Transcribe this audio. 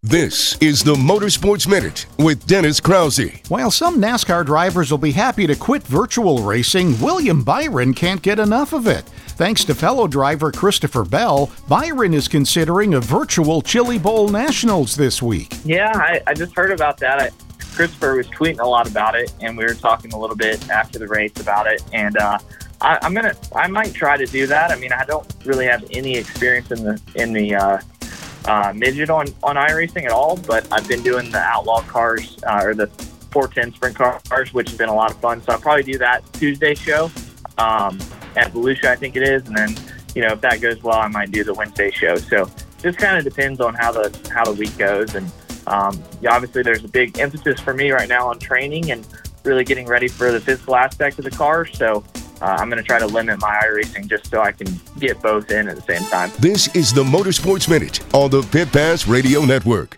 This is the Motorsports Minute with Dennis Krause. While some NASCAR drivers will be happy to quit virtual racing, William Byron can't get enough of it. Thanks to fellow driver Christopher Bell, Byron is considering a virtual Chili Bowl Nationals this week. Yeah, I just heard about that. Christopher was tweeting a lot about it, and we were talking a little bit after the race about it. And I might try to do that. I mean, I don't really have any experience in the midget on iRacing at all, but I've been doing the Outlaw cars or the 410 sprint cars, which has been a lot of fun. So I'll probably do that Tuesday show at Volusia, I think it is, and then if that goes well, I might do the Wednesday show. So just kind of depends on how the week goes, and obviously there's a big emphasis for me right now on training and really getting ready for the physical aspect of the car. So I'm going to try to limit my iRacing just so I can get both in at the same time. This is the Motorsports Minute on the Pit Pass Radio Network.